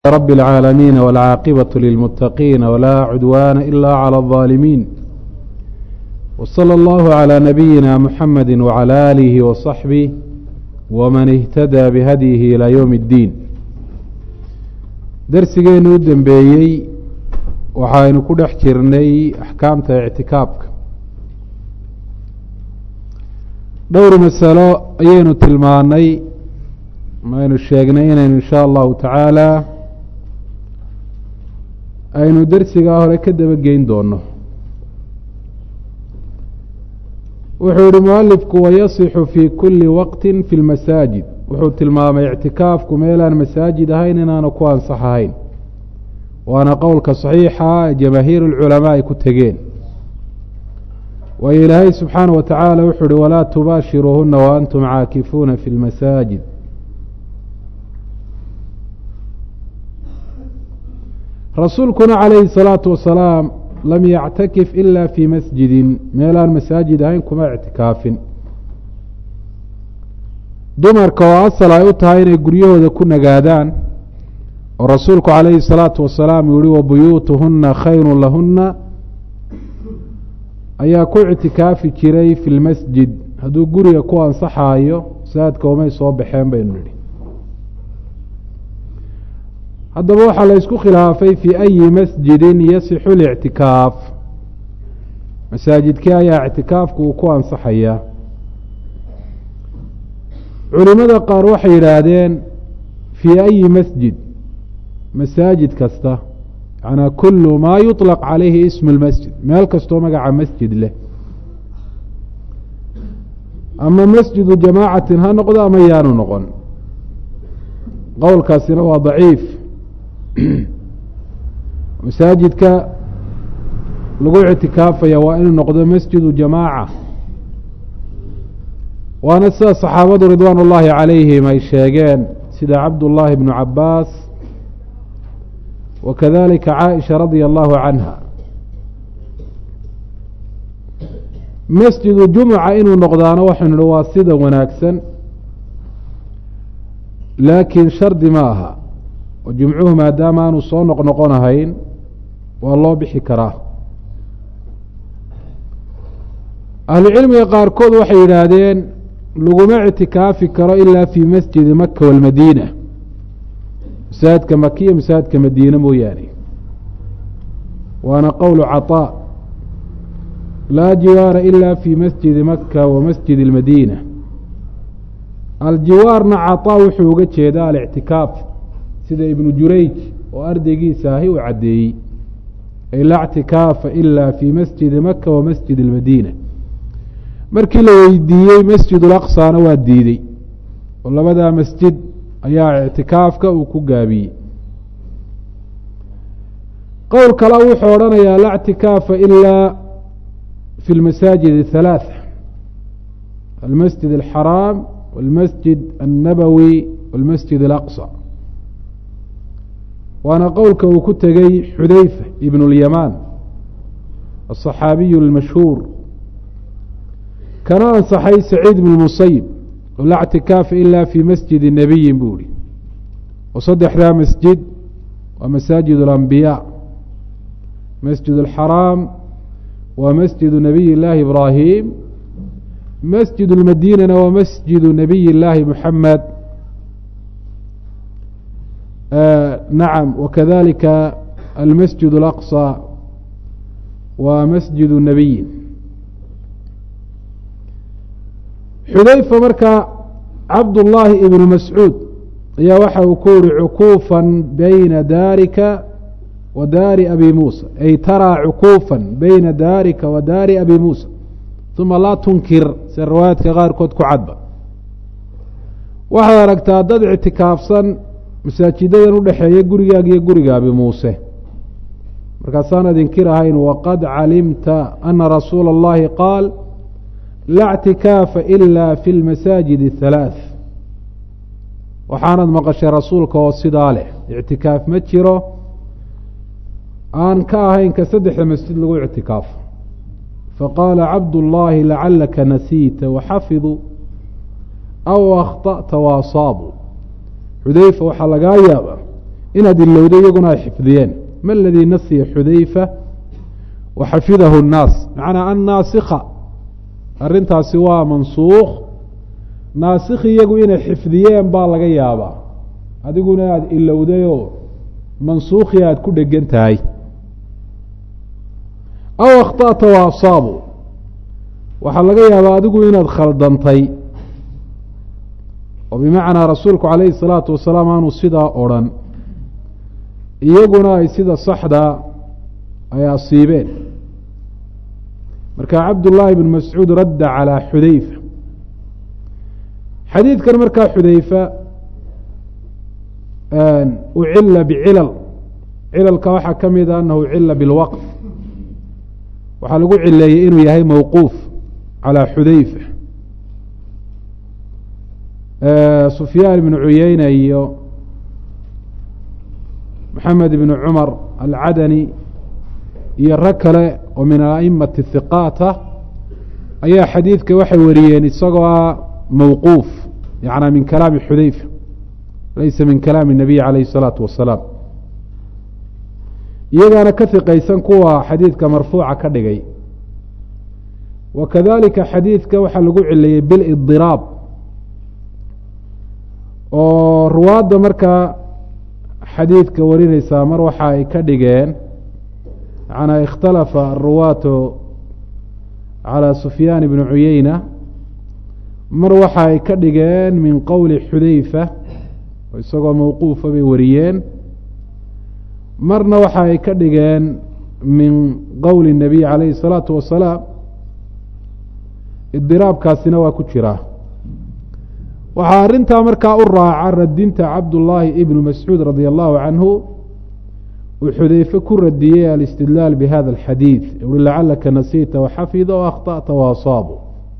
رب العالمين والعاقبة للمتقين ولا عدوان إلا على الظالمين وصلى الله على نبينا محمد وعلى آله وصحبه ومن اهتدى بهديه إلى يوم الدين درسيgeenu u dambeeyey waxaynu ku dhex jirnay axkaamta ictikaafka dhowr masalo ayaynu tilmaanay maynu sheegnay inaynu insha allahu tacaala aynu dersigaa hore ka dabageyn doono wuxuu yihi mualifku wayasixu fi kuli waqti fi lmasaajid wuxuu tilmaamay ictikaafku meelaan masaajid ahayn inaanu ku ansax ahayn waana qowlka saxiixa jamaahiir اlculamaa ay ku tegeen waayo ilaahay subxaanaه wa tacaala wuxuu uhi walaa tubaashiruuhuna waantum caakifuuna fi lmasaajid rasuulkuna calayhi الsalaaةu wasalaam lam yactakif ila fii masjidin meelaan masaajid ahayn kuma ictikaafin dumarka oo asal ay u tahay inay guryahooda ku nagaadaan oo rasuulku calayhi الsalaaةu wasalaam uu yihi wabuyuutuhuna khayru lahuna ayaa ku ictikaafi jiray fi lmasjid hadduu guriga ku ansaxaayo masaajidka umay soo baxeen baynu nidhi haddaba waxaa la isku khilaafay fii ayi masjidin yasixu اlictikaaf masaajidkii ayaa ictikaafku uu ku ansaxayaa culimada qaar waxay yidhaahdeen fii ayi masjid masaajid kasta yanaa kulu maa yuطlaq calayhi ismu اlmasjid meel kastoo magaca masjid leh ama masjidu jamaacatin ha noqdo ama yaanu noqon qowlkaasina waa daciif masaajidka lagu ictikaafaya waa inuu noqdo masjidu jamaaca waana sida saxaabadu ridwaan ullaahi calayhim ay sheegeen sida cabdullaahi bnu cabaas wa kadalika caaisha radia allahu canha masjidu jumuca inuu noqdaano waxaynu nihi waa sida wanaagsan laakiin shardi ma aha oo jumcuhu maadaama aanu soo noqnoqonahayn waa loo bixi karaa ahlucilmiga qaarkood waxay yidhaahdeen laguma ictikaafi karo ilaa fii masjidi maka walmadiina masaajidka makiya masaajidka madiine mooyaane waana qowlu caطaa laa jiwaara ila fi masjidi maka wa masjidi اlmadiina aljiwaarna caطaa wuxuu uga jeedaa alictikaaf sida ibnu jurayj oo ardaygiisa ahi uu caddeeyey ay laa اctikaafa ila fi masjidi maka wa masjidi اlmadiina markii la weydiiyey masjid اlaqصana waa diidey oo labadaa masjid ayaa ictikaafka uu ku gaabiyey qowl kale wuxuu odhanayaa laa اctikaafa ila fi اlmasaajid الثalaaثة almasjid الxaraam wاlmasjid الnabowi wاlmasjid اlaqصى waana qowlka uu ku tegey xudayfa ibn اlyamaan aلصaxaabiyu اlmashhuur kana ansaxay saciid bn musayib oo laa اctikaafa ila fi masjidi nebiyin buu ihi oo saddexdaa masjid waa masaajid اlambiyaa masjid اlxaraam waa masjidu nabiy اllaahi ibraahim masjid اlmadiinana waa masjidu nabiy اllaahi muxamed nacam wakadalika almasjid اlaqصى waa masjidu nebiyin xudayfa marka cabdullaahi ibnu mascuud ayaa waxa uu ku yihi cukuufa bayna daarika wa daari abi muusa ay taraa cukuufa bayna daarika wa daari abi muusa uma laa tunkir se riwaayaadka qaarkood ku cadba waxaad aragtaa dad ictikaafsan masaajidadan udhexeeya gurigaaga iyo guriga abi muuse markaasaanad inkir ahayn waqad calimta ana rasuula اllahi qaal laa اctikaafa ila fi اlmasaajid الثalaaث waxaanad maqashay rasuulka oo sidaa leh ictikaaf ma jiro aan ka ahayn ka saddexda masjid lagu ictikaafo faqaala cabdullaahi lacalaka nasiita waxafiduu aw akطأta waasaabuu xudayfa waxaa lagaa yaaba inaad ilowday iyaguna ay xifdiyeen ma aladii nasiya xudayfa waxafidahu الnaas macnaa annaasikha arrintaasi waa mansuukh naasikh iyagu inay xifdiyeen baa laga yaabaa adiguna aada ilowdayoo mansuukhii aada ku dhegan tahay aw akhta'ta wa asaabu waxaa laga yaabaa adigu inaad khaldantay oo bimacnaa rasuulku calayhi الsalaatu wasalaam aanu sidaa odrhan iyaguna ay sida saxda ay asiibeen marka cabdullaahi bn mascuud radda calىa xudayfa xadiidkan markaa xudayfa ucila bicilal cilalka waxaa ka mida anahu cila bilwaqf waxaa lagu cileeyey inuu yahay mawquuf calىa xudayfa sufyaan ibnu cuyeyna iyo maxamed ibnu cumar alcadani iyo rag kale oo min aimati hiqaata ayaa xadiidka waxay wariyeen isagoo ah mawquuf yacnaa min kalaami xudayfa laysa min kalaami الnabiy calayhi الsalaatu wasalaam iyagaana ka hiqaysan kuwa xadiidka marfuuca ka dhigay wa kadalika xadiidka waxaa lagu cileeyey bilidiraab oo ruwaadda markaa xadiidka warinaysaa mar waxa ay ka dhigeen macnaa ikhtalafa aruwaatu calى sufyaan bni cuyeyna mar waxa ay ka dhigeen min qowli xudayfa oo isagoo mawquufa bay wariyeen marna waxa ay ka dhigeen min qowli الnabiy calayhi الsalaatu wasalaam idiraabkaasina waa ku jiraa waxaa arrintaa markaa u raaca radinta cabdullaahi ibnu mascuud radi allahu canhu uu xudayfe ku radiyey alistidlaal bihada alxadiid ui lacalaka nasiita waxafida o akhta'ta waasaabu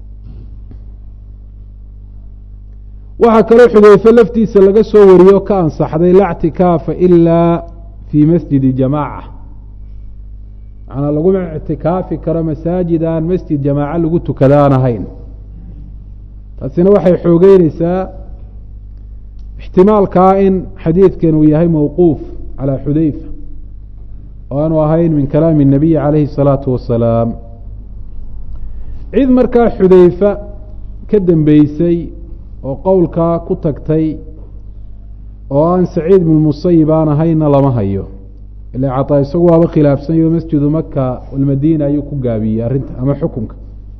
waxaa kaloo xudayfe laftiisa laga soo wariyo ka ansaxday la ctikaafa ilaa fii masjidi jamaaca macnaa laguma ictikaafi karo masaajid aan masjid jamaaca lagu tukada aan ahayn taasina waxay xoogeyneysaa ixtimaalkaa in xadiidkan uu yahay mawquuf calى xudayfa oo aanu ahayn min kalaami الnabiyi calayhi الsalaatu wasalaam cid markaa xudayfa ka dambeysay oo qowlkaa ku tagtay oo aan saciid bn musayib aan ahayna lama hayo ila cataa isagu waaba khilaafsanyo masjidu maka walmadiina ayuu ku gaabiyey arrinta ama xukunka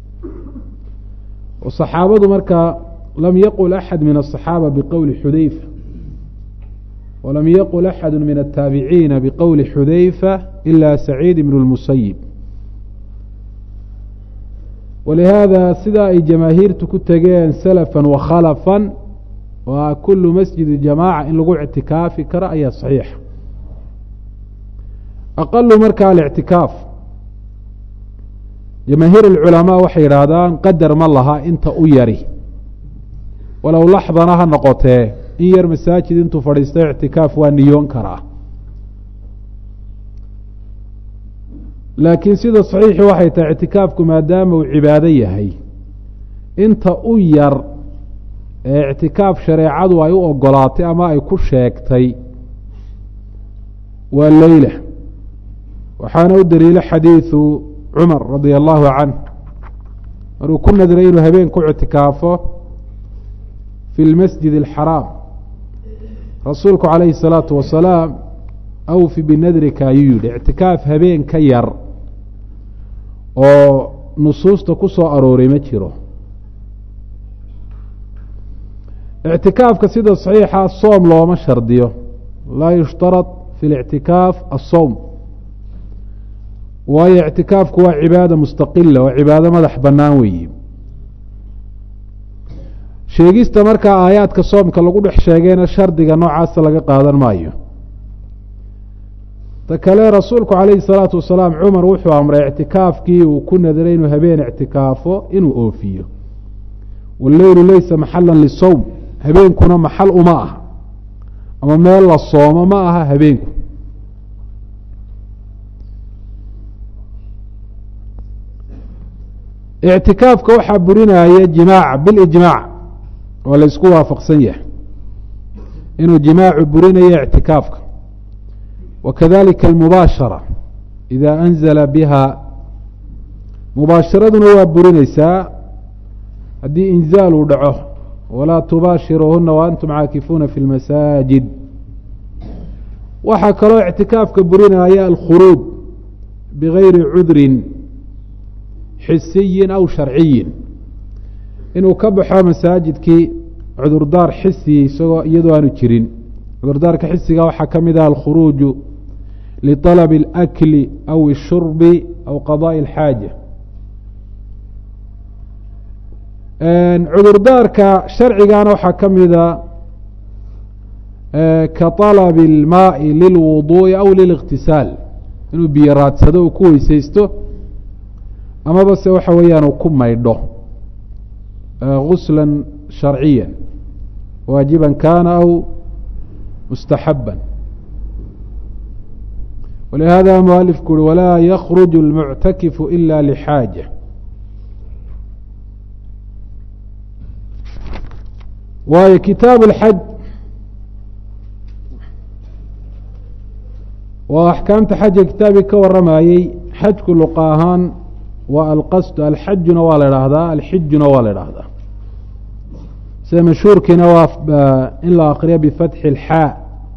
oo saxaabadu markaa lam yaqul axad min aلصaxaaba biqowli xudayfa walam yaqul axadu min الtaabiciina biqowli xudayfa ila saciid ibn اlmusayib walihaada sidaa ay jamaahiirtu ku tegeen salafا wakhalafا waa kulu masjidi jamaaca in lagu ictikaafi karo ayaa saxiixa aqalu marka alictikaaf jamaahiir اlculamaa waxay yidhaahdaan qadar ma laha inta u yari walow laxdana ha noqotee in yar masaajid intuu fadhiisto ictikaaf waa niyoon karaa laakiin sida saxiixi waxay tahay ictikaafku maadaama uu cibaado yahay inta u yar ee ictikaaf shareecadu ay u ogolaatay ama ay ku sheegtay waa leyla waxaana u daliilo xadiidu cumar radia allahu canh maruu ku nadray inuu habeen ku ictikaafo fi lmasjid alxaraam rasuulku calayhi الsalaatu wasalaam awfi binadrika ayuu yihi ictikaaf habeen ka yar oo nusuusta ku soo arooray ma jiro ictikaafka sida saxiixa soom looma shardiyo laa yushtarad fi اlictikaaf asowm waayo ictikaafku waa cibaada mustaqila oo cibaado madax bannaan weeye sheegista markaa aayaadka soomka lagu dhex sheegayna shardiga noocaasa laga qaadan maayo ta kale rasuulku calayhi الsalaatu wasalaam cumar wuxuu amray ictikaafkii uu ku nadray inuu habeen ictikaafo inuu oofiyo walleylu laysa maxala lisowm habeenkuna maxal uma aha ama meel la soomo ma aha habeenku ictikaafka waxaa burinaya jimaaca bilijmaac oo la isku waafaqsan yahay inuu jimaacu burinayo ictikaafka wakadalika almubaashara ida anzala biha mubaasharaduna waa burinaysaa haddii inzaal uu dhaco walaa tubaashiruuhuna waantum caakifuuna fi lmasaajid. waxaa kaloo ictikaafka burinaya alkhuruuj bigayri cudrin xisiyin aw sharciyin, inuu ka baxo masaajidkii cudurdaar xisi iyadoo aanu jirin. cudurdaarka xisiga waxaa ka mid ah alkhuruuju liطalabi اlأkli aw الshurbi aw qadaaءi اlxaaja. cudurdaarka sharcigana waxaa ka mida ka طalabi اlmaai lilwuduuءi aw liliqtisaal, inuu biyo raadsado uu ku weysaysto amaba se waxa weeyaan uu ku maydho gusla sharciya waajiba kana aw mustaxaba. walihada mualifku uri walaa yakruju اlmuctakifu ila lxaaja. waayo kitaabu اlxaj waa axkaamta xaja kitaabkii ka waramayey. xajku luqa ahaan waa alqasd, alxajuna waa la idhaahdaa, alxijuna waa la idhaahdaa. sida mashhuurkiina waa in la akriyo bifatxi اlxaa.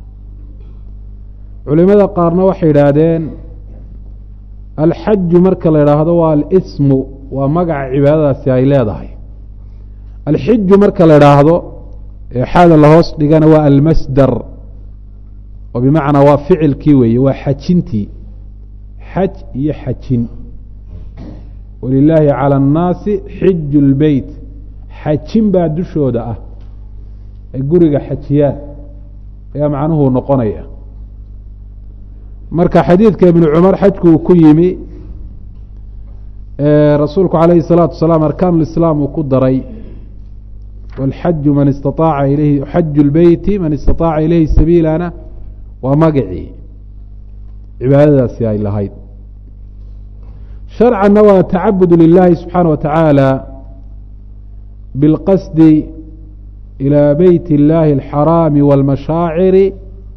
culimada qaarna waxay idhaahdeen alxaju marka la idhaahdo waa alismu, waa magaca cibaadadaasi ay leedahay. alxiju marka la idhaahdo xaada lahoos dhigana waa almasdar, oo bimacnaa waa ficilkii weeye, waa xajintii. xaj iyo xajin. walilaahi calى الnaasi xiju اlbeyt, xajin baa dushooda ah ay guriga xajiyaan ayaa macnuhu noqonaya. marka xadiidka ibnu cumar xajku uu ku yimi rasuulku calayhi الsalaatu wasalaam arkaan اlislaam uu ku daray wاlxaju man istaaaca ilayhi xaju اlbeyti man istaطaaca ilayhi sabiilana waa magacii cibaadadaasi ay lahayd. sharcanna waa tacabud lilahi subxaanaه wa tacaala biاlqasdi ilى beyt اllahi اlxaraami wاlmashaaciri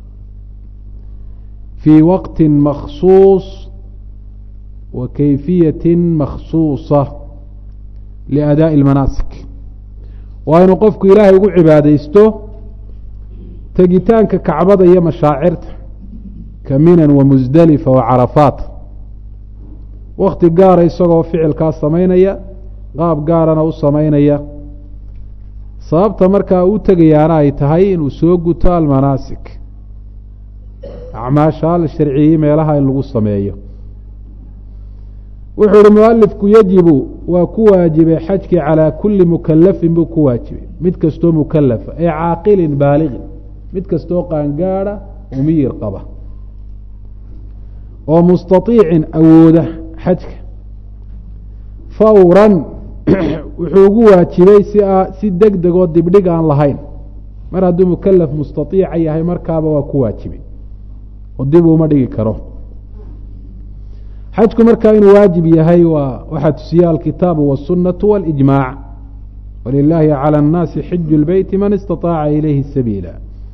fii waqti makhsuuص wa kayfiyaةi makhsuuصa liadaaءi اlmanaasik. waa inuu qofku ilaahay ugu cibaadaysto tegitaanka kacbada iyo mashaacirta ka minan wa musdelifa wa carafaat, wakti gaara isagoo ficilkaas samaynaya, qaab gaarana u samaynaya. sababta markaa u tegayaana ay tahay inuu soo guto almanaasik, acmaasha la sharciyey meelaha in lagu sameeyo. wuxuu uhi mualifku yajibu waa ku waajibay xajkii calىa kuli mukalafin buu ku waajibay, mid kastoo mukalafa ee caaqilin baaliqin, mid kastoo qaangaada oo miyir qaba oo mustaiicin awooda xajka. fawran wuxuu ugu waajibay si deg deg oo dibdhig aan lahayn. mar hadduu mukalaf mustaiica yahay markaaba waa ku waajibay oo dib uma dhigi karo. xajku markaa inuu waajib yahay waxaa tusiya alkitaabu wالsunaةu wاlijmaac. walilaahi calى الnaasi xiju اlbeyti man istaطaaca ilayhi sabiila.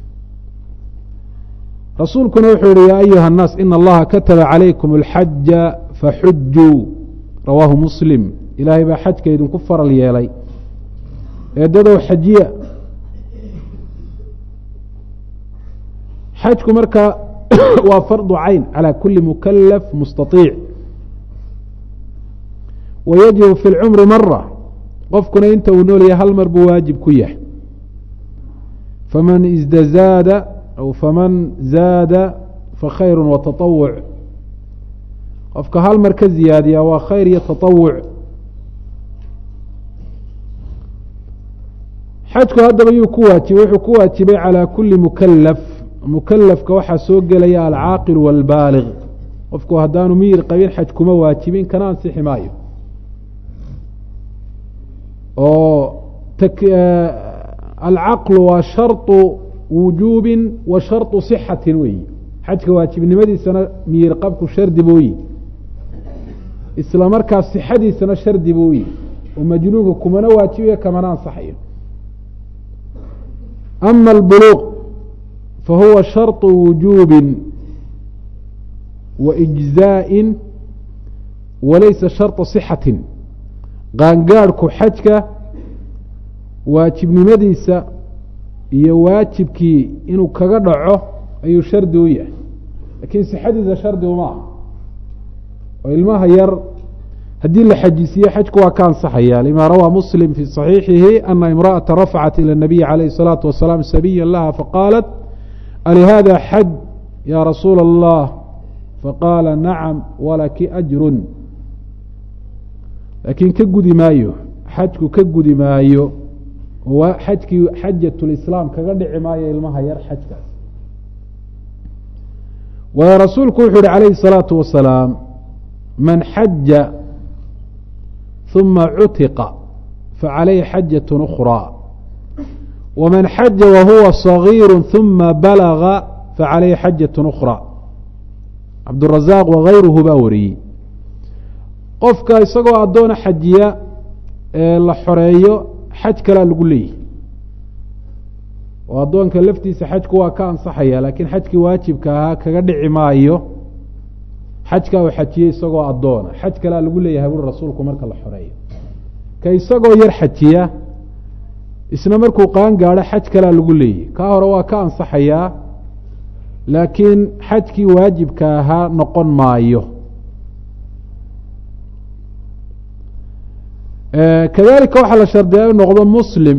rasuulkuna wuxuu yihi yaa ayuha الnaas ina allaha kataba calaykum اlxaja faxujuu, rawaahu muslim. ilaahay baa xajka idinku faral yeelay, eedadow xajiya. xajku markaa waa fardu cayn calى kuli mukalaf mustaiic, wayajibu fi اlcumri mara. qofkuna inta uu noolyahay hal mar buu waajib ku yahay. faman isdazaada aw faman zaada fakhayru wataطawuc. qofka hal mar ka ziyaadiya waa khayr iyo taطawuc. xajku haddaba yuu ku waajibay, wuxuu ku waajibay calى kuli mukalaf. mukalafka waxaa soo gelaya alcaaqil wاlbaaliq. qofku haddaanu miyir qabin xaj kuma waajibin, kana ansixi maayo. oo alcaqlu waa sharطu wujuubin wa sharطu صixatin weyi. xajka waajibnimadiisana miyir qabku shardi booyi, isla markaas صixadiisana shardi booyi, oo majnuunka kumana waajibayo kamana ansaxayo. ama اlbuluuq fahuwa sharطu wujuubin وإجزاء وليس شرط صحة qaangaadhku xajka waajibnimadiisa iyo waajibkii inuu kaga dhaco ayuu shardi u yahay laakiin sixadiisa shardi uma aha oo ilmaha yar haddii la xajisiiyo xajku waa ka ansaxaya lima rawaa muslim fi صaxiixihi ana imra'ata rafacat ilى الnabiyi calayh الsalaaةu wasalaam sabiya laha faqaalat alihada xaj ya rasuula الlah faqaala nacam walaki ajrun laakiin ka gudi maayo xajku ka gudi maayo oo xajkii xajatulislaam kaga dhici maayo ilmaha yar xajkaas waayo rasuulku wuxuu yihi calayhi الsalaatu wasalaam man xaja ثuma cutiqa facalayhi xajaة أkhrى waman xaja wahuwa صagiir ثuma balaga facalayhi xajaة أkhrى cabdالraزaaq wagayruhu baa wariyey qofka isagoo addoona xajiya ee la xoreeyo xaj kalaa lagu leeyahy oo addoonka laftiisa xajku waa ka ansaxaya laakiin xajkii waajibka ahaa kaga dhici maayo xajkaa uu xajiyey isagoo addoona xaj kalaa lagu leeyahay buri rasuulku marka la xoreeyo ka isagoo yar xajiya isna markuu qaan gaadho xaj kalaa lagu leeyahy kaa hore waa ka ansaxayaa laakiin xajkii waajibka ahaa noqon maayo kadalika waxaa la shardiyaa inu noqdo muslim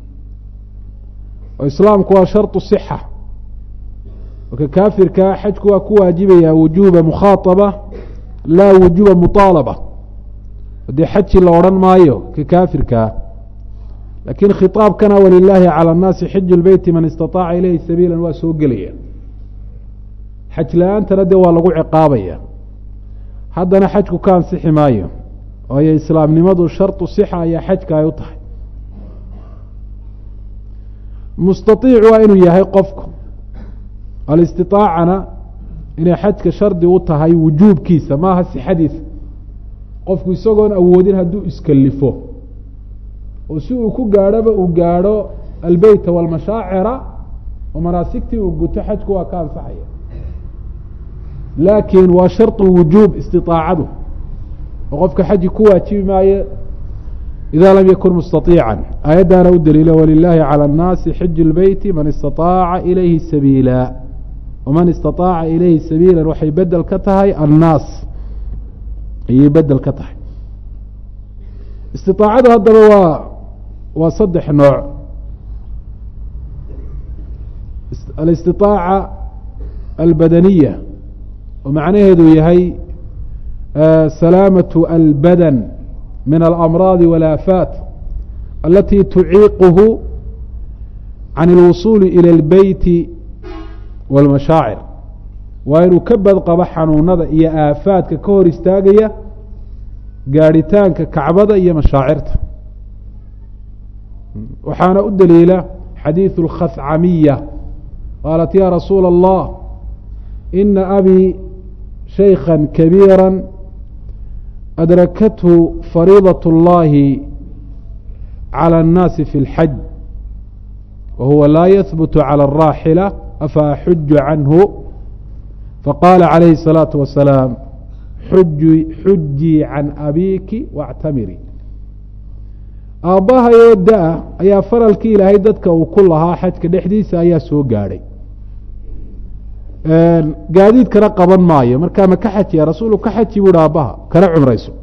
oo islaamku waa sharطu صixa marka kaafirkaa xajku waa ku waajibaya wujuba mukhaaطaba laa wujuba muطaalaba haddii xaji la odhan maayo ka kaafirkaa lakiin khiطaabkana walilaahi calى الnaasi xiju اlbeyti man istaطaaca ilayhi sabiila waa soo gelaya xaj la-aantana dee waa lagu ciqaabaya haddana xajku ka ansixi maayo waayo islaamnimadu sharطu صixa ayaa xajka ay u tahay mustaiic waa inuu yahay qofku alistiطaacana inay xajka shardi u tahay wujuubkiisa maaha sixadiisa qofku isagoon awoodin hadduu iskalifo oo si uu ku gaadhoba uu gaadho albeyta wاlmashaacira oo manaasigtii uu guto xajku waa ka ansaxaya laakiin waa sharطu wujuub istiطaacadu oo qofka xaji ku waajibi maayo إida lam yakun mustaطiica aayaddaana u daliilo walilaahi calى الnaasi xiju اlbeyti man istaطaaca ilayhi sabiila waman istaطaaca ilayhi sabiila waxay bedel ka tahay annaas ayay bedel ka tahay istiطaacadu haddaba waa saddex nooc alistiطaaca albadaniya oo macnaheedu yahay سلاaمة الbdن من الأمراض والآفاaت التي تuعiiqه عن الوصuل إلى البيت والمشhاaعر waa inuu ka badqabo xanuunada iyo aafaadka ka hor istaagaya gaadhitaanka kacbada iyo mashaacirta waxaana u daliila xadيiث الkhثcamiية qاaلت ya رasuul الله إنa أbي شhيkا كبيirا أdrakته فريضة اللahi عlى الناaس في الحج وهuوa laa يثبت عlى الراaحلة أفأxuج عanه faqاla عaليه الصلاaةu وaسلاaم xujii عan أbيki واctamiri aabbahayoo da-a ayaa faralkii ilaahay dadka uu ku lahaa xajka dhexdiisa ayaa soo gaadhay gaadiidkana qaban maayo markaa ma ka xajiya rasuulu ka xaji buuhi aabbaha kana cumrayso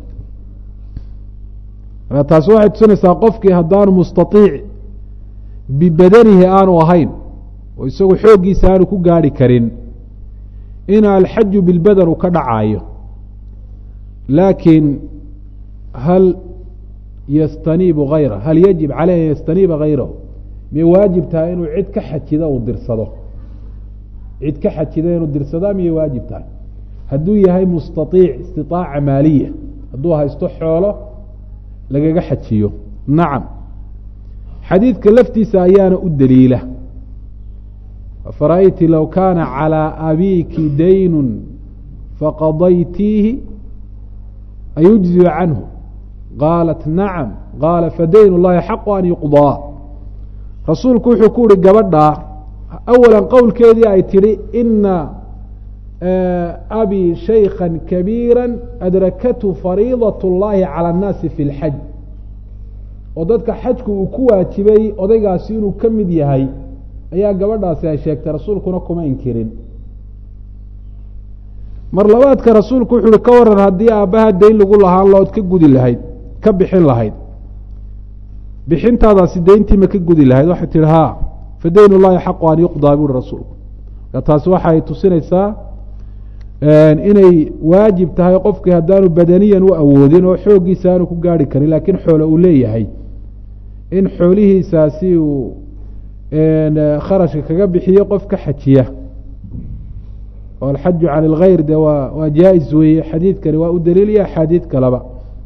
marka taasi waxay tusinaysaa qofkii haddaanu mustaiic bibadanihi aanu ahayn oo isagu xooggiisa aanu ku gaadhi karin in alxaju bilbadan uu ka dhacaayo laakiin hal yastaniibu hayra hal yajib caleyh an yastaniiba hayrahu may waajib tahay inuu cid ka xajida uu dirsado cid ka xajida inuu dirsadaa miyay waajib tahay hadduu yahay mustaiic istiطaaca maaliya hadduu haysto xoolo lagaga xajiyo nacam xadiidka laftiisa ayaana u daliila fara'ayti low kaana calىa abiki daynu faqadaytiihi ayujziu canhu qaalat nacam qaala fadayn اllahi xaqu an yuqضىa rasuulku wuxuu ku uhi gabadhaa awala qowlkeedii ay tidhi ina abi shaykha kabiira adrakathu fariidaة اllahi calى الnaasi fi اlxaj oo dadka xajku uu ku waajibay odaygaasi inuu ka mid yahay ayaa gabadhaasi ay sheegtay rasuulkuna kuma inkirin mar labaadka rasuulku wuxu uhi ka waran haddii aabbaha dayn lagu lahaan lood ka gudi lahayd ka bixin lahayd bixintaadaasi dayntiima ka gudi lahayd waxay tihi haa fa dayn ullahi xaqu an yuqdaa buuhi rasuulku marka taasi waxay tusinaysaa inay waajib tahay qofkii haddaanu badaniyan u awoodin oo xooggiisa aanu ku gaari karin laakiin xoolo uu leeyahay in xoolihiisaasi uu kharashka kaga bixiyo qof ka xajiya oo alxaju can اlgayr de waa jaa-is weeye xadiidkani waa u daliil iyo axaadiid kaleba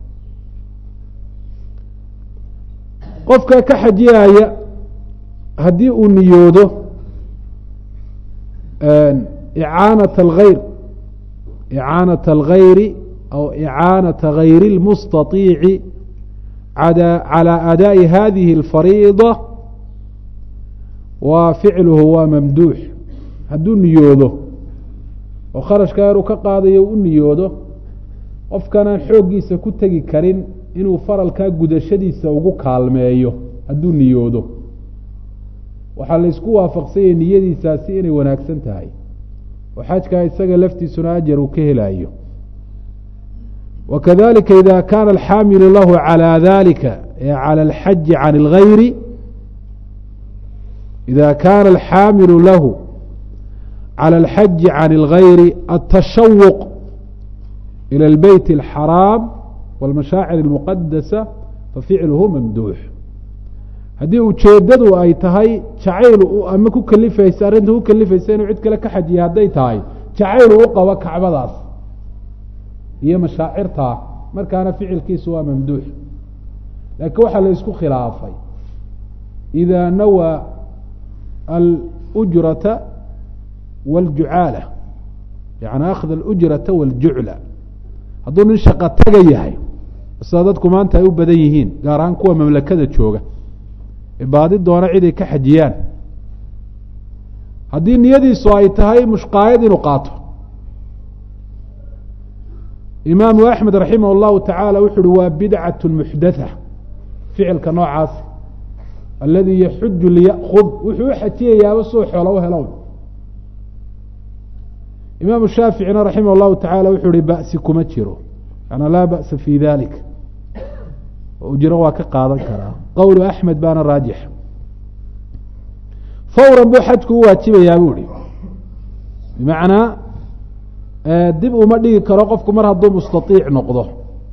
qofka ka xajiyaya haddii uu niyoodo icaanaة اlgayr icaanaة اlgayri aw icaanaةa gayri اlmustaطiici calى adaaءi hadihi اlfariida wa ficluhu waa mamduux hadduu niyoodo oo kharashka yaruu ka qaadayo u niyoodo qofkanaan xooggiisa ku tegi karin inuu faralkaa gudashadiisa ugu kaalmeeyo hadduu niyoodo waxaa la isku waafaqsanyay niyadiisaasi inay wanaagsan tahay oo xajkaa isaga laftiisuna ajar uu ka helayo wakadalika ida kaana alxaamilu lahu calى dalika calى alxaji can اlgayri ida kaana alxaamilu lahu calى alxaji can اlgayri altashawuq ilى اlbeyt اlxaraam wاlmashaacir اlmuqadasa faficluhu mamduux haddii ujeedadu ay tahay jacayl ama ku kalifaysa arrinta ku kalifaysa inuu cid kale ka xajiya hadday tahay jacayl u qabo kacbadaas iyo mashaacirtaa markaana ficilkiisu waa mamduux laakiin waxaa la isku khilaafay إida nawaa alujrata wاljucaala yani akhd alujrata wاljucla hadduu nin shaqo taga yahay sida dadku maanta ay u badan yihiin gaar ahaan kuwa mamlakada jooga baadi doona ciday ka xajiyaan haddii niyadiisu ay tahay mushqaayad inuu qaato imaamu axmed raximah اllahu tacaala wuxu uhi waa bidcaة muxdatha ficilka noocaas aladi yaxuju liyaأkud wuxuu u xajiyayaaba soo xoolo u helo imaamu shaaficina raximah اllahu tacaala wuxuu uhi ba'si kuma jiro yana laa ba'sa fi dalik ujro waa ka qaadan karaa qowlu axmed baana raajix fawran buu xajku u waajibayaa buu ihi bimacnaa dib uma dhigi karo qofku mar hadduu mustaiic noqdo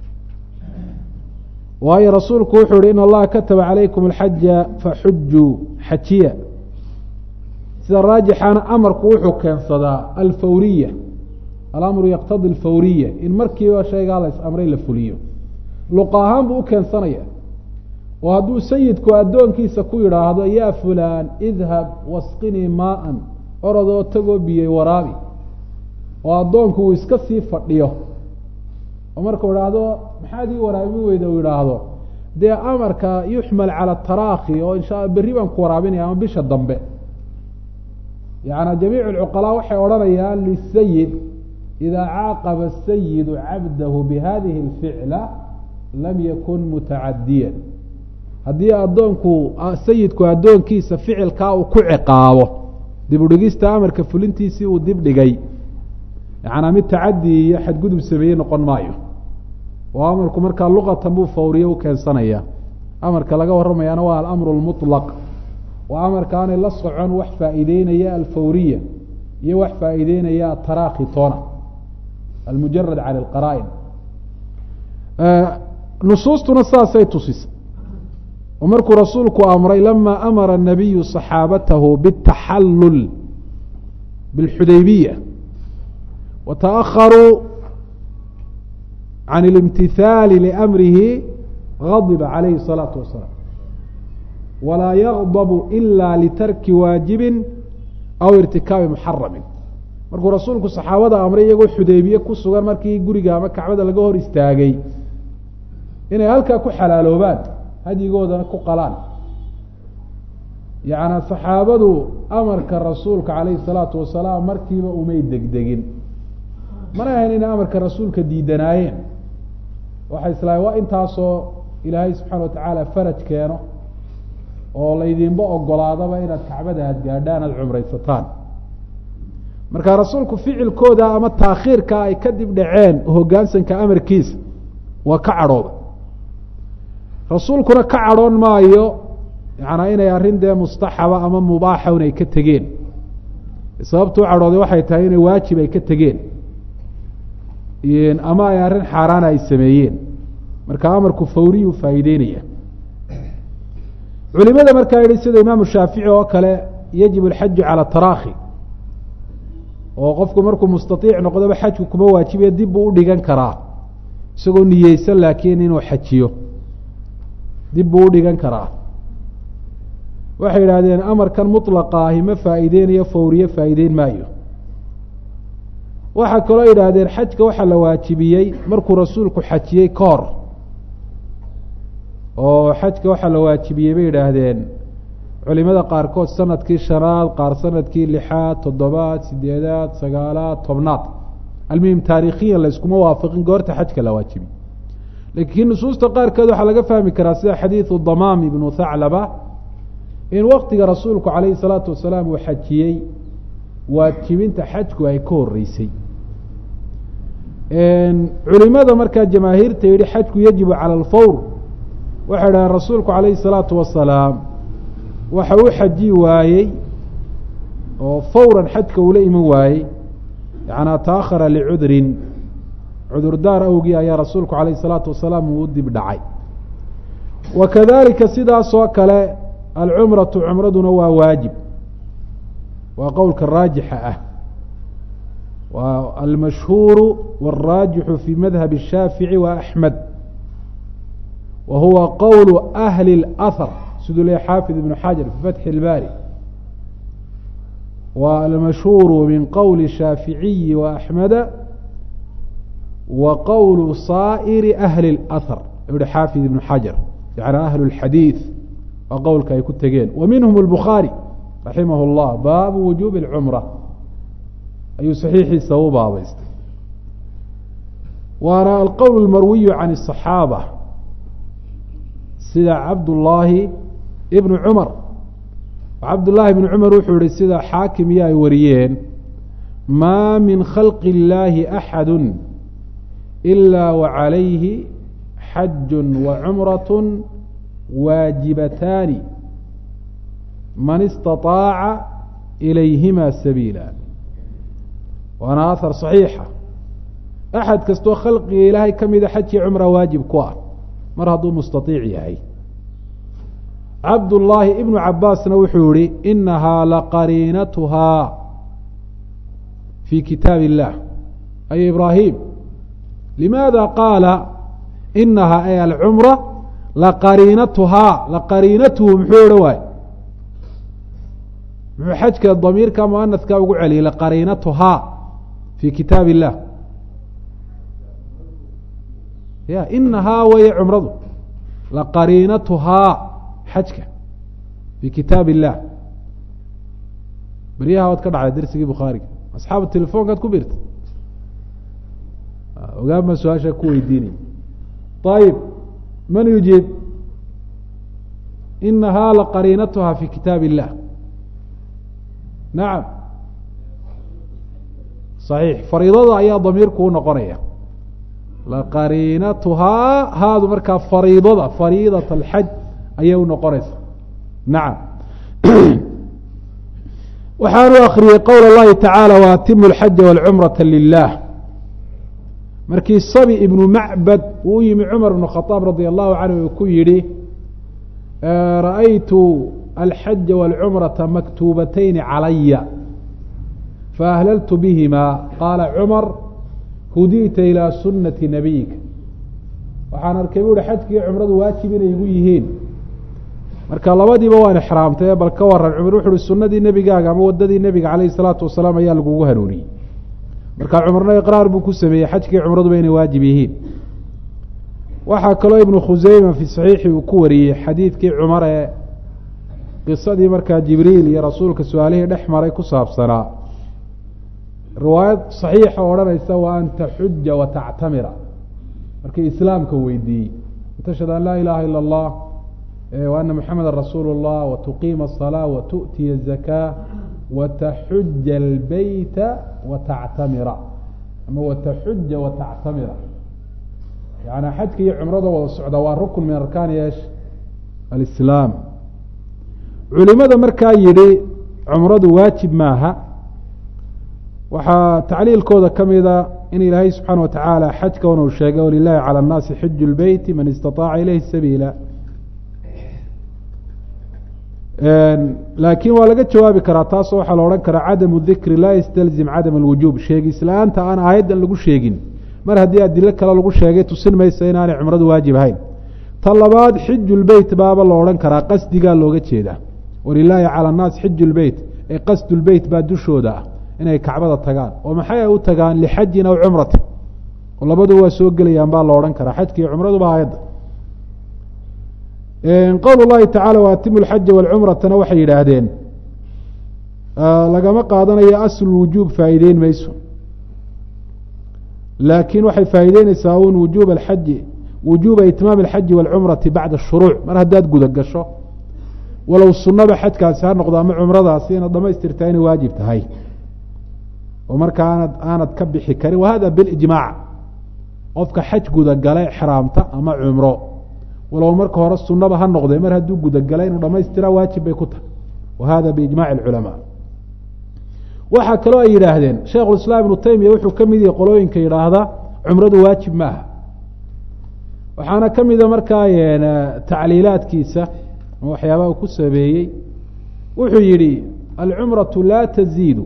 waayo rasuulku wuxuu ihi in allaha kataba calaykum alxaja faxujuu xajiya sida raajixana amarku wuxuu keensadaa alfawriya alamru yaqtadi alfawriya in markiiba shaygaa la is amray la fuliyo luqa ahaan buu u keensanaya oo hadduu sayidku addoonkiisa ku yidhaahdo yaa fulaan idhab wasqinii maaan orodoo tagoo biyey waraabi oo addoonku uu iska sii fadhiyo oo markuu idhaahdo maxaad ii waraabin weyda uu yidhaahdo dee amarka yuxmal cala taraakhi oo insha berri baan ku waraabinaya ama bisha dambe yaani jamiic alcuqalaa waxay odhanayaan lisayid idaa caaqaba asayidu cabdahu bihadihi alficla lam yakun mutacadiyan haddii addoonku sayidku addoonkiisa ficilkaa uu ku ciqaabo dib udhigista amarka fulintiisii uu dib dhigay yacanaa mid tacadi iyo xadgudub sameeyey noqon maayo oo amarku markaa luqatan buu fawriye u keensanaya amarka laga warramayaana waa alamru lmuطlaq waa amarka aanay la socon wax faa'iideynaya alfawriya iyo wax faa'iideynaya ataraakhi toona almujarad can alqaraa'in nusuustuna saasay tusisay oo markuu rasuulku amray lama amara الnabiyu صaxaabatahu bالtaxallul bاlxudaybiya wata'aharuu can اlimtihaali liamrihi غadiba calayhi الصalaaةu wasalaam walaa yagdabu ila litarki waajibin aw irtikaabi muxaramin markuu rasuulku saxaabada amray iyagoo xudaybiye ku sugan markii guriga ama kacbada laga hor istaagay inay halkaa ku xalaaloobaan hadyigoodana ku qalaan yacnaa saxaabadu amarka rasuulka calayhi salaatu wasalaam markiiba umay degdegin mana ahayn inay amarka rasuulka diidanaayeen waxay islaahay waa intaasoo ilaahay subxaana watacaala faraj keeno oo laydinba ogolaadaba inaad kacbada aad gaadhaan aada cumraysataan marka rasuulku ficilkooda ama taakhiirka ay kadib dhaceen hoggaansanka amarkiisa waa ka cadhooda rasuulkuna ka cadhoon maayo yacanaa inay arrin dee mustaxaba ama mubaaxa inay ka tegeen sababtu u cadhooday waxay tahay inay waajib ay ka tegeen ama ay arrin xaaraana ay sameeyeen marka amarku fawriyu faa'iideynaya culimada markaa yihi sida imaamu shaafici oo kale yajibu alxaju cala taraakhi oo qofku markuu mustaiic noqdoba xajku kuma waajibiya dib buu udhigan karaa isagoo niyeysan laakiin inuu xajiyo dib buu udhigan karaa waxay yidhaahdeen amarkan mطlaqa ahi ma faa'iideynayo fawriye faa'iideyn maayo waxaa kaloo yidhaahdeen xajka waxaa la waajibiyey markuu rasuulku xajiyey ka hor oo xajka waxaa la waajibiyey bay yidhaahdeen culimada qaarkood sanadkii shanaad qaar sanadkii lixaad toddobaad sideedaad sagaalaad tobnaad almuhim taarikhiyan layskuma waafaqin goorta xajka la waajibiyey laakiin nusuusta qaarkeed waxaa laga fahmi karaa sida xadiidu damaam ibnu thaclaba in waktiga rasuulku calayhi salaatu wasalaam uu xajiyey waajibinta xajku ay ka horeysay culimada markaa jamaahiirta yihi xajku yajibu cala alfawr waxay dhahaan rasuulku calayhi salaatu wasalaam waxa u xaji waayey oo fawran xajka ula iman waayey yacanaa taakhara licudrin cudurdaar awgii ayaa rasuulku calayhi salaatu wasalaam uu u dib dhacay wa kadalika sidaas oo kale alcumratu cumraduna waa waajib waa qowlka raajixa ah waa almashhuuru wاlraajixu fi madhab الshaafici wa axmed wa huwa qowlu ahli اlأhar siduu leeyahy xaafid ibnu xajar fi fatxi اlbaari wa almashhuuru min qowli shaaficiyi wa axmeda wa qowlu saa'iri ahli اlأhar yihi xaafid ibnu xajar yani ahlu اlxadiid waa qowlka ay ku tegeen wa minhum الbukhaarي raximah اllah baabu wujuubi اlcumra ayuu saxiixiisa u baabaystay waana alqowl اlmarwiyu can الصaxaabة sida cabdullaahi ibnu cumar cabdullaahi ibnu cumar wuxuu yihi sida xaakim iyo ay wariyeen maa min khalqi اllaahi axadu ilaa wacalayhi xaju wacumraة waajibataani man istaطaaca ilayhima sabiila waana ahar صaxiixa axad kastoo khalqiga ilaahay ka mida xaj iyo cumra waajib ku ah mar hadduu mustaiic yahay cabdullaahi ibnu cabaasna wuxuu yihi inahaa laqariinatuhaa fii kitaab illah ay ibraahim limaada qaala inahaa ay alcumra laqariinatuhaa laqariinatuhu muxuu odhan waaye muxuu xajka damiirka muanaska ugu celiyay laqariinatuhaa fii kitaab illah ya inahaa weye cumradu laqariinatuhaa xajka fii kitaab illah beryaha waad ka dhacday dersigii bukhaariga asxaabu telefonkaad ku birta ogaama su-aasha ku weydiinay ayib man yujiib inahaa laqariinatuhaa fii kitaab illah nacam صaxiix fariidada ayaa damiirku u noqonaya laqariinatuhaa haadu markaa fariidada fariidat alxaj ayay u noqonaysa nacam waxaanu akriyey qowl اllahi tacaala waatimu اlxaja wاlcumrata lilah markii sabi ibnu macbad uu u yimi cumar ibnu khaaab radi allahu canhu uu ku yihi ra'aytu alxaja wاlcumrata maktuubatayni calaya faahlaltu bihima qaala cumar hudiita ilaa sunati nabiyika waxaan arkay bu uhi xajkiiyo cumradu waajib inay igu yihiin marka labadiiba waan ixraamtay bal ka waran cumar wuxu uhi sunadii nebigaaga ama wadadii nebiga calayhi salaatu wasalaam ayaa lagugu hanuuniyey marka cumarna iqraar buu ku sameeyey xajkiiyo cumraduba inay waajib yihiin waxaa kaloo ibnu khuseyma fii saxiixi uu ku wariyey xadiidkii cumar ee qisadii markaa jibriil iyo rasuulka su-aalihii dhex maray ku saabsanaa riwaayad صaxiixa odhanaysa wa an taxuja watactamira markii islaamka weydiiyey tashhad an laa ilaha ilا اllah وأna mحameda rasuul الlah وتuqiima الصلاة وتؤtiya الزakاة وتxuja الbeyta وتactamira ama وتxuja وتactamira yani xajka iyo cumrada wada socda waa rukn min arkaan yeesh alislaam culimada markaa yihi cumradu waajib maaha waxaa tacliilkooda kamida in ilaahay subxaana watacaala xajka wana uu sheegay walilahi calى الnaasi xiju اlbeyti man istaطaaca ilayhi sabiila laakiin waa laga jawaabi karaa taasoo waxaa la odhan karaa cadamu dikri laa ystalzim cadam alwujuub sheegis la-aanta aan aayaddan lagu sheegin mar haddii adilo kale lagu sheegay tusin maysa inaanay cumradu waajib ahayn ta labaad xiju lbeyt baaba la odhan karaa qasdigaa looga jeedaa walilaahi cala annaas xiju lbeyt ee qasdu lbeyt baa dushooda ah inay kacbada tagaan oo maxay ay u tagaan lixajin aw cumratin oo labadu waa soo gelayaan baa la odhan karaa xajka iyo cumraduba aayadda qowl اllahi tacala waatimu اlxaja wاlcumratana waxay yidhaahdeen lagama qaadanayo aslu wujuub faa'iideyn mayso laakiin waxay faa'iideyneysaa un wujuub alxaji wujuuba itmaam alxaji wاlcumrati bacda shuruuc mar haddaad guda gasho walow sunaba xajkaasi ha noqdo ama cumradaasi inaad dhamaystirtaa inay waajib tahay oo marka aanad ka bixi karin wahada bilijmaac qofka xaj guda gala exraamta ama cumro walow marka hore sunaba ha noqdee mar hadduu gudagalay inuu dhamaystiraa waajib bay ku tahay wa hada biijmaci اculamaa waxaa kaloo ay yidhaahdeen sheikhu islaam ibnu taymiya wuxuu ka mid yahay qolooyinka yidhaahda cumradu waajib maaha waxaana ka mida markaa tacliilaadkiisa waxyaabaha ku sabeeyey wuxuu yihi alcumraةu laa taziidu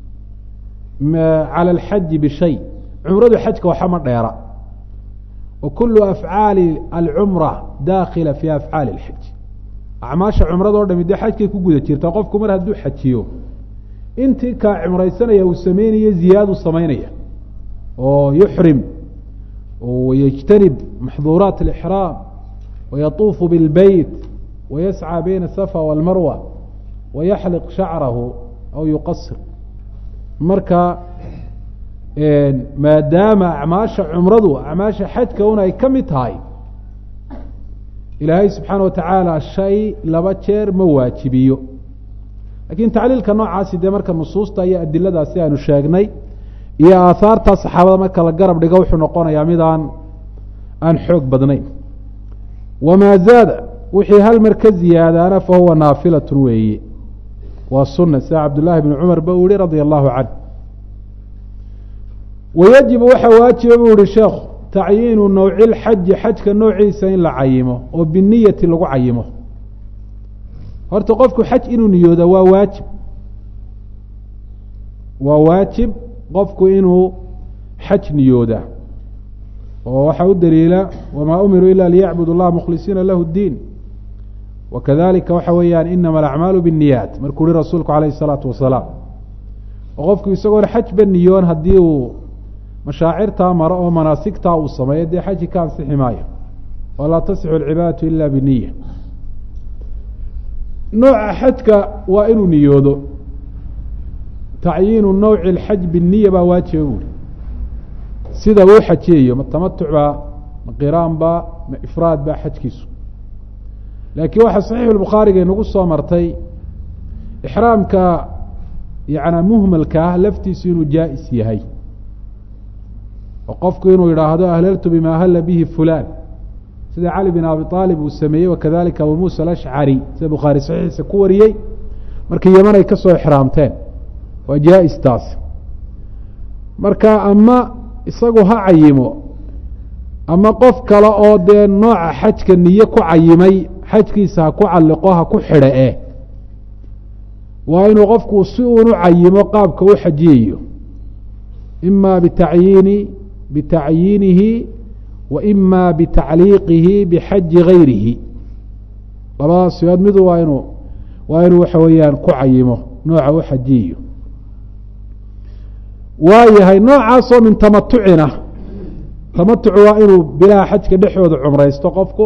calى اlxaji bishay cumradu xajka waxa ma dheera وkul afعaali alcumra daakila fi afعaali اlxaj acmaasha cumrado dhami dee xajkay ku guda jirtaa qofku mar hadduu xajiyo intii kaa cumraysanaya uu sameynayo ziyaadu samaynaya oo yuxrim wayجtanib maxduuraat اlإxraam wayatuufu biاlbeyt wayascى bayna safa wاlmarwa wayaxliq shacrahu aw yuqasir marka maadaama acmaasha cumradu acmaasha xajka un ay ka mid tahay ilaahay subxaana watacaala shay laba jeer ma waajibiyo lakiin tacliilka noocaasi dee marka nusuusta iyo adiladaasi aanu sheegnay iyo aahaarta saxaabada marka la garab dhigo wuxuu noqonayaa mid aan xoog badnayn wamaa zaada wixii hal mar ka ziyaadaana fahuwa naafilatun weeye waa suna sida cabdullaahi bni cumar ba uu yihi radia allahu canh wayajibu waxaa waajiba buu yihi sheekhu tacyiinu nawci lxaji xajka noociisa in la cayimo oo biniyati lagu cayimo horta qofku xaj inuu niyooda waa waajib qofku inuu xaj niyooda oo waxaa u daliila wamaa umiruu ila liyacbudu اllaha mukhlisiina lahu اdiin wakadalika waxa weeyaan inama alacmaalu biالniyaat markuu yihi rasuulku alayh الsalaatu wasalaam oo qofku isagoon xajba niyoon haddii uu mashaacirtaa maro oo manaasigtaa uu sameeyo dee xaji ka ansixi maayo walaa tasixu alcibaadatu ila biniya nooca xajka waa inuu niyoodo tacyiinu nawci اlxaj biniya baa waajiba buuri sida uu xajiyayo ma tamatuc baa ma qiraan baa ma ifraad baa xajkiisu laakiin waxaa saxiixu lbukhaariga inagu soo martay ixraamka yana muhmalka ah laftiisu inuu jaa-is yahay oo qofku inuu yidhaahdo ahlaltu bima ahalla bihi fulan sida cali bin abi aalib uu sameeyey wakadalika abu muusa alashcari sida bukhaari saxiixiisa ku wariyey markii yeman ay ka soo ixraamteen waa jaa-is taas marka ama isagu ha cayimo ama qof kale oo dee nooca xajka niye ku cayimay xajkiisa ha ku calliqo ha ku xidhe waa inuu qofku si uunu cayimo qaabka u xajiyayo ima bitacyiinihi wa ima bitacliiqihi bixaji gayrihi labadaas siyood midu waa inuu waxa weeyaan ku cayimo nooca u xajiyayo waa yahay noocaasoo min tamatucina tamatucu waa inuu bilaha xajka dhexooda cumraysto qofku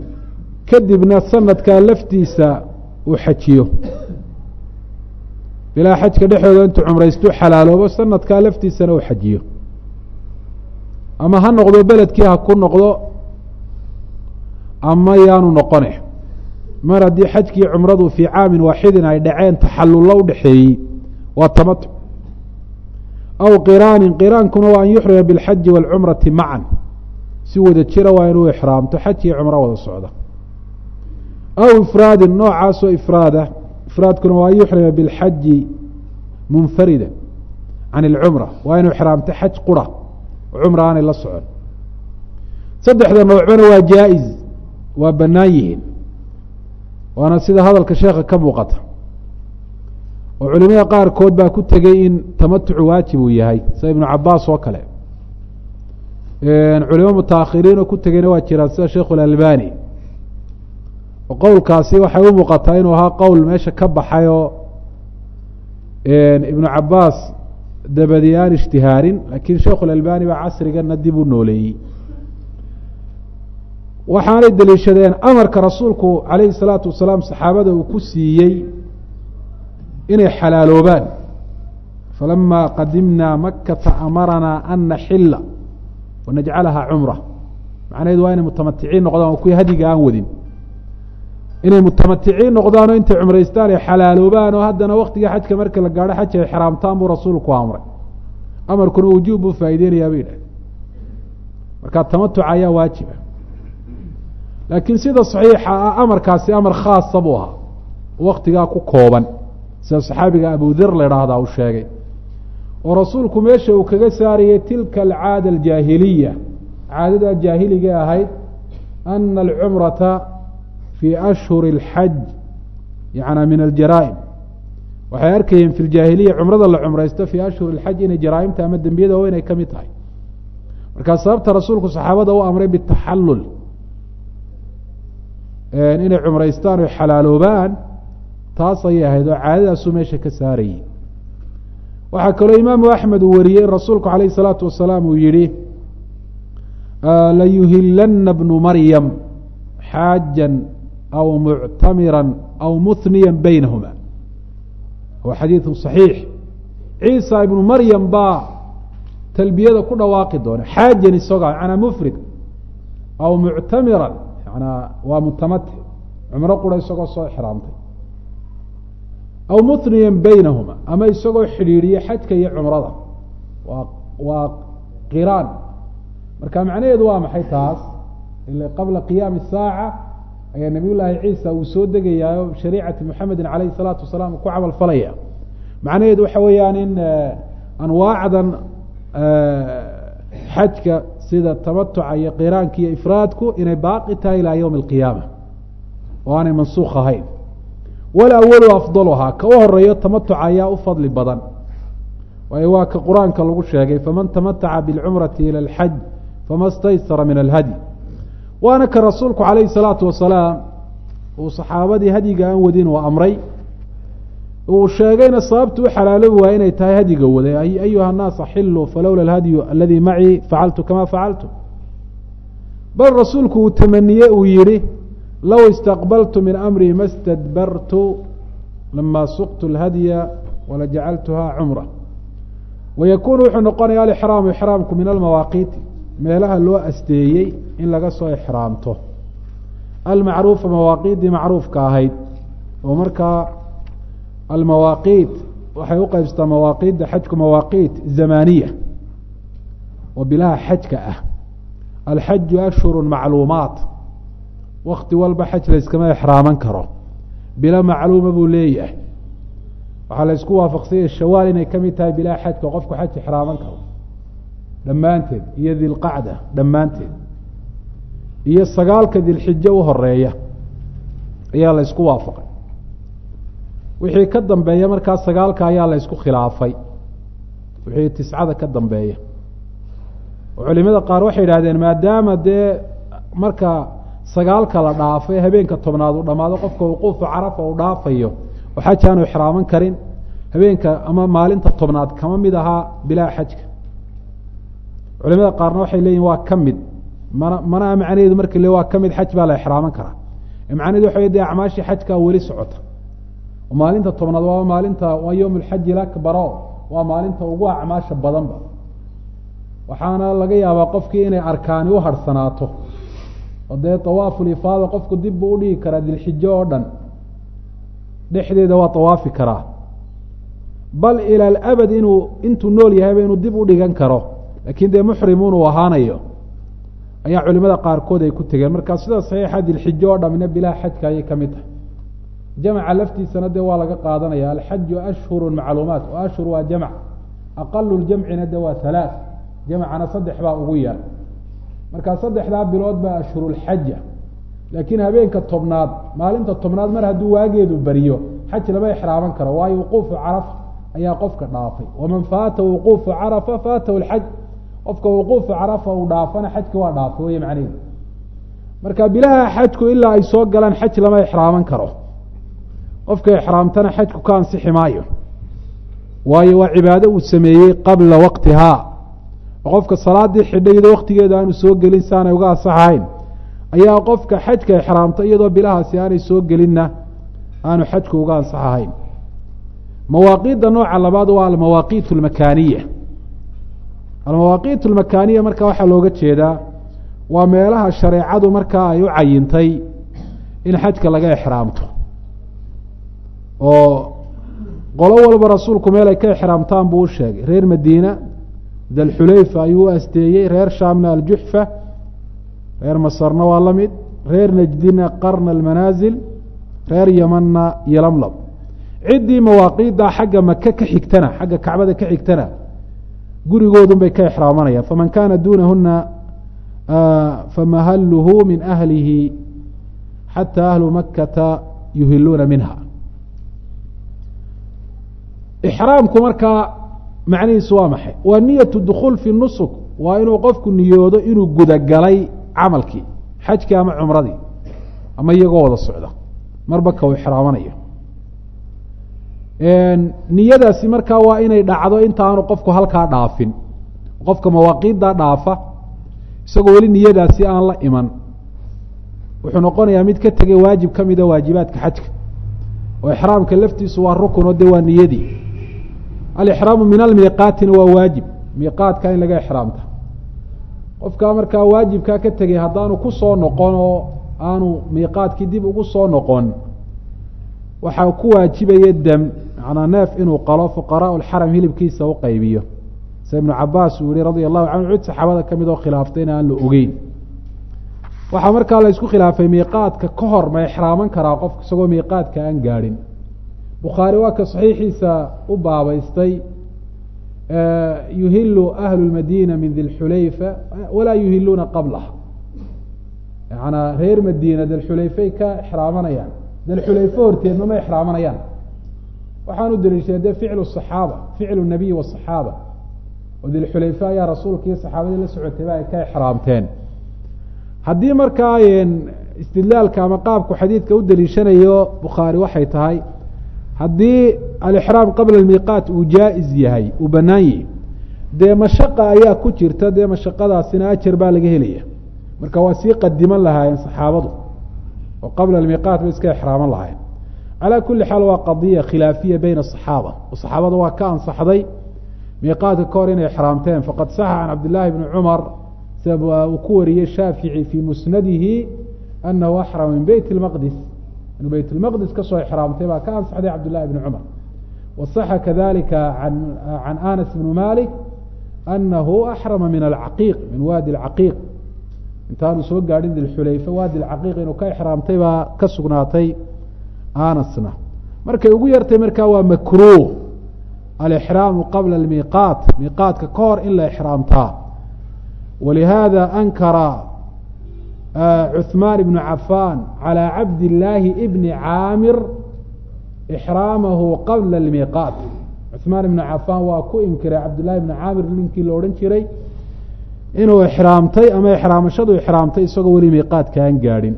kadibna sanadkaa laftiisa uu xajiyo bilaa xajka dhexdooda intuu cumraystu xalaaloobo sanadkaa laftiisana uu xajiyo ama ha noqdo beledkii ha ku noqdo ama yaanu noqone mar haddii xajkii cumradu fii caamin waaxidin ay dhaceen taxalullo udhexeeyey waa tamatuc aw qiraanin qiraankuna waa an yuxrima biاlxaji wاlcumrati macan si wada jira waa inuu ixraamto xaj iyo cumro wada socda aw ifraadin noocaasoo ifraada ifraadkuna waa an yuxrima biاlxaji munfarida can اlcumra waa inuu ixraamto xaj qura oo cumra aanay la socon saddexda noocbana waa jaa-iz waa bannaan yihiin waana sida hadalka sheekha ka muuqata oo culimada qaarkood baa ku tegey in tamatucu waajib uu yahay sida ibnu cabaas oo kale culimo mutaakhiriin oo ku tegeyna waa jiraan sida sheikhu اlalbani oo qowlkaasi waxay u muuqataa inuu ahaa qowl meesha ka baxay oo ibnu cabaas dabadi aan ijtihaarin lakiin sheikhu اlalbani baa casrigana dib u nooleeyey waxaanay deliishadeen amarka rasuulku calayhi الsalaatu wasalaam saxaabada uu ku siiyey inay xalaaloobaan falama qadimnaa makata amaranaa an naxila wanajcalaha cumra macnaheedu waa inay mutamaticiin noqdaan oo kuwii hadiga aan wadin inay mutamaticiin noqdaanoo intay cumraystaan ay xalaaloobaan oo haddana waktiga xajka marka la gaadho xaj ay xiraamtaan buu rasuulku amray amarkuna wujuub buu faaideynayaa bay dhah marka tamatuca ayaa waajiba laakiin sida saxiixa ah amarkaasi amar khaasa buu ahaa waktigaa ku kooban sida saxaabiga abudir la idhaahdaa uu sheegay oo rasuulku meesha uu kaga saarayay tilka alcaada aljaahiliya caadada jaahiliga ahayd ana alcumrata fii ashhuri اlxaj yana min aljaraa'im waxay arkayeen fi ljaahiliya cumrada la cumraysto fii ashhuri اlxaj inay jaraa'imta ama dembiyada weyn ay ka mid tahay markaa sababta rasuulku saxaabada u amray bitaxallul inay cumraystaan o xalaaloobaan taas ayay ahayd oo caadadaasuu meesha ka saarayey waxaa kaloo imaamu axmed uu wariyey in rasuulku calayh الsalaatu wasalaam uu yihi layuhilana bnu maryam xaajan aw muctamira aw muhniya baynahuma wa xadiidu صaxiix ciisa ibnu maryam baa talbiyada ku dhawaaqi doona xaajan isagoo manaa mufrid aw muctamiran manaa waa mutamatic cumro qura isagoo soo ixraamtay aw muhniya baynahuma ama isagoo xidhiidhiye xajka iyo cumrada waa qiraan marka macnaheedu waa maxay taas ila qabla qiyaami الsaaca ayaa nabiy llaahi ciisa uu soo degayaayo shariicati muxamedi calayh الsalaatu wasalaam ku camal falaya macnaheedu waxa weeyaan in anwaacdan xajka sida tamatuca iyo qiraanka iyo ifraadku inay baaqi tahay ilaa ywmi اlqiyaama oo aanay mansuuk ahayn walawalu afdaluhaa ka u horeeyo tamatuca ayaa u fadli badan waayo waa ka qur-aanka lagu sheegay faman tamataca biاlcumrati ilى اlxaj fama staysara min alhadي waana ka rasuulku calayhi الsalaatu wasalaam uu saxaabadii hadyiga aan wadin uu amray uu sheegayna sababtu u xalaaloobi waa inay tahay hadyiga waday ayuha الnaas xiluu falowla اlhadyu aladii macii facaltu kama facaltu bal rasuulku uu tamaniye uu yihi low istaqbaltu min amrii ma stadbartu lama suqtu اlhadya walajacaltuha cumra wayakunu wuxuu noqonaya alixraamu ixraamku min almawaaqiiti meelaha loo asteeyey in laga soo ixraamto almacruufa mawaaqiiddii macruufka ahayd oo markaa almawaaqiit waxay u qaybsataa mawaaqiidda xajku mawaaqiit zamaniya oo bilaha xajka ah alxaju ashhuru macluumaat wakti walba xaj layskama ixraaman karo bilo macluuma buu leeyahay waxaa la ysku waafaqsanya shawaal inay ka mid tahay bilaha xajka oo qofku xaj ixraaman karo dhammaanteed iyo dilqacda dhammaanteed iyo sagaalka dilxijo u horeeya ayaa la ysku waafaqay wixii ka dambeeya markaa sagaalka ayaa la ysku khilaafay wixii tiscada ka dambeeya oo culimada qaar waxay yidhahdeen maadaama dee marka sagaalka la dhaafay habeenka tobnaad uu dhamaado qofka wuquufu carafa uu dhaafayo oo xaj aanu ixraaman karin habeenka ama maalinta tobnaad kama mid ahaa bilaha xajka culimada qaarna waxay leeyihin waa ka mid mana macnaheedu marka le waa ka mid xaj baa la ixraaman karaa macnahedu waxa de acmaashii xajkaa weli socota maalinta tobnaad waa maalinta waa yawm alxaj alakbar waa maalinta ugu acmaasha badanba waxaana laga yaabaa qofkii inay arkaani u harsanaato oo dee tawaaful ifaada qofku dib buu u dhigi karaa dilxijo oo dhan dhexdeeda waa tawaafi karaa bal ila alabad intuu nool yahayba inuu dib u dhigan karo laakiin dee muxrimuun uu ahaanayo ayaa culimada qaarkood ay ku tegeen markaa sida saxiixa dilxijo oo dhamina bilaa xajka ayay ka mid tahay jamca laftiisana dee waa laga qaadanaya alxaju ashhuru macluumaat o ashhur waa jamc aqalu ljamcina de waa halaaث jamcana 3 baa ugu yar markaa 3daa bilood baa ashhurulxaja laakiin habeenka tobnaad maalinta tobnaad mar hadduu waageedu beriyo xaj lama ixraaman karo waayo wuquufu carafa ayaa qofka dhaafay waman faata wuquufu carafa faatahu lxaj qofka wuquufu carafa uu dhaafana xajki waa dhaafay wey macnehedu marka bilaha xajku ilaa ay soo galaan xaj lama ixraaman karo qofka ixraamtana xajku ka ansixi maayo waayo waa cibaado uu sameeyey qabla waqtihaa qofka salaadii xidhayda waqtigeeda aanu soo gelin si aanay uga ansaxahayn ayaa qofka xajka ixraamta iyadoo bilahaasi aanay soo gelinna aanu xajku uga ansaxahayn mawaaqiidda nooca labaad waa almawaaqiit almakaaniya almawaaqiit almakaaniya marka waxaa looga jeedaa waa meelaha shareecadu markaa ay u cayintay in xajka laga ixraamto oo qolo walba rasuulku meel ay ka ixraamtaan buu u sheegay reer madiina dalxulayfa ayuu u asteeyey reer shaamna aljuxfa reer masarna waa la mid reer najdina qarna almanaasil reer yamanna yolamlam ciddii mawaaqiiddaa xagga maka ka xigtana xagga kacbada ka xigtana gurigoodun bay ka ixraamanayaan faman kaana duunahuna famahalluhu min ahlihi xataa ahlu makata yuhiluuna minha ixraamku markaa macnihiisu waa maxay waa niyatu dukhuul fi nusuk waa inuu qofku niyoodo inuu gudagalay camalkii xajkii ama cumradii ama iyagoo wada socda marba ka uu ixraamanayo niyadaasi markaa waa inay dhacdo inta aanu qofku halkaa dhaafin qofka mawaaqiiddaa dhaafa isagoo weli niyadaasi aan la iman wuxuu noqonayaa mid ka tegay waajib ka mida waajibaadka xajka oo ixraamka laftiisu waa rukun oo de waa niyadii alixraamu min almiiqaatina waa waajib miiqaadka in laga ixraamta qofkaa markaa waajibkaa ka tegay haddaanu ku soo noqon oo aanu miiqaadkii dib ugu soo noqon waxaa ku waajibaya dam manaa neef inuu qalo fuqaraau lxaram hilibkiisa u qaybiyo sida ibnu cabaas uu yihi radia allahu canhu cid saxaabada ka mid oo khilaaftayna aan la ogeyn waxaa markaa la isku khilaafay miiqaadka ka hor ma ixraaman karaa qofka isagoo miiqaadka aan gaadhin bukhaari waa ka saxiixiisa u baabaystay yuhilu ahlu lmadiina min dilxulayfa walaa yuhiluuna qablaha yanaa reer madiina dilxulayfay ka ixraamanayaan dilxulayfo horteedna ma ixraamanayaan waxaan u daliishaday dee ficlu صaxaaba ficlu nabiyi waصaxaaba oo dilxulayfe ayaa rasuulka iyo saxaabadii la socotayba ay ka ixraamteen haddii markaa istidlaalka ama qaabku xadiidka u daliishanayo bukhaari waxay tahay haddii alixraam qabla almiiqaat uu jaa-is yahay uu bannaan yahi dee mashaqa ayaa ku jirta dee mashaqadaasina ajar baa laga helaya marka waa sii qadiman lahaayeen saxaabadu oo qabla almiiqaat bay iska ixraaman lahayen calaa kuli xaal waa qadiya khilaafiya beyna asaxaaba oo saxaabada waa ka ansaxday miiqaadka ka hor inay ixraamteen faqad saxa can cabdillaahi bni cumar sida uu ku wariyey shaafici fii musnadihi anahu axrama min beyt lmaqdis inuu beyt lmaqdis kasoo ixraamtay baa ka ansaxday cabdillahi bni cumar wasaxa kadalika can anas bni malik anahu axrama min alcaqiiq min waadi alcaqiiq intaanu soo gaadhin dilxulayfe waadi alcaqiiq inuu ka ixraamtay baa ka sugnaatay anasna markay ugu yartay markaa waa makruuh alixraamu qabla almiiqaat miiqaadka ka hor in la ixraamtaa walihaada ankara cuثmaan ibnu cafaan calى cabd illaahi bni caamir ixraamahu qabla almiiqaat cuثmaan ibnu cafaan waa ku inkiray cabdillahi bni caamir ninkii la odhan jiray inuu ixraamtay ama ixraamashadu ixraamtay isagoo weli miiqaadka aan gaadhin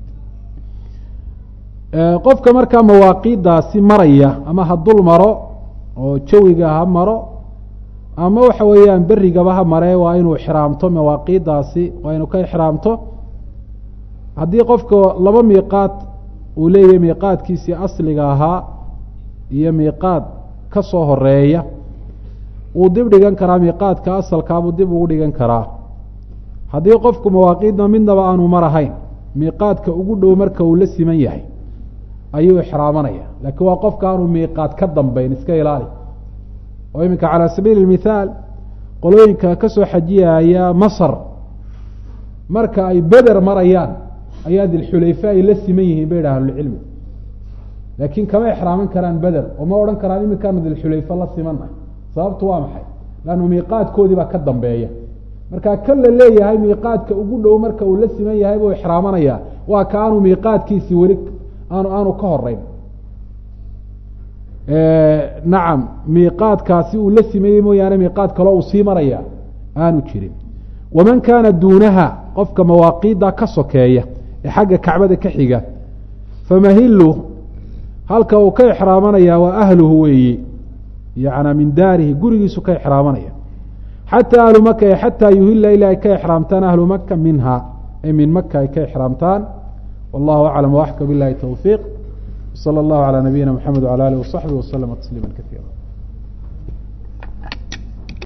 qofka markaa mawaaqiiddaasi maraya ama ha dul maro oo jawiga ha maro ama waxa weeyaan berigaba ha maree waa inuu ixraamto mawaaqiiddaasi waa inuu ka ixraamto haddii qofka laba miiqaad uu leeyahay miiqaadkiisii asliga ahaa iyo miiqaad ka soo horeeya wuu dib dhigan karaa miiqaadka asalkaabuu dib ugu dhigan karaa haddii qofku mawaaqiidna midnaba aanu marahayn miiqaadka ugu dhow marka uu la siman yahay ayuu ixraamanaya laakiin waa qofka aanu miiqaad ka dambayn iska ilaali oo iminka calaa sabiili اmithaal qolooyinka ka soo xajiyaya masr marka ay beder marayaan ayaa dilxulayfa ay la siman yihiin bay dhaha ahlucilmi laakiin kama ixraaman karaan beder oo ma odhan karaan iminkaanu dilxulayfa la simanah sababtu waa maxay lannu miiqaadkoodii baa ka dambeeya marka kan la leeyahay miiqaadka ugu dhow marka uu la siman yahay buu ixraamanaya waa ka aanu miiqaadkiisi weli aanu ka horeyn nacam miiqaadkaasi uu la simeeyey mooyaane miiqaad kaloo uu sii maraya aanu jirin waman kaana duunaha qofka mawaaqiidda ka sokeeya ee xagga kacbada ka xiga famahilu halka uu ka ixraamanaya waa ahluhu weeyi yacnaa min daarihi gurigiisu ka ixraamanaya xataa ahlu maka xataa yuhila ilaa ay ka ixraamtaan ahlu maka minha ay min maka ay ka ixraamtaan wallahu aclam waaxka bilahi towfiiq salى اllahu calى nabiyina mxamed wعalى alih waصaxbi waslama tasliima kaiira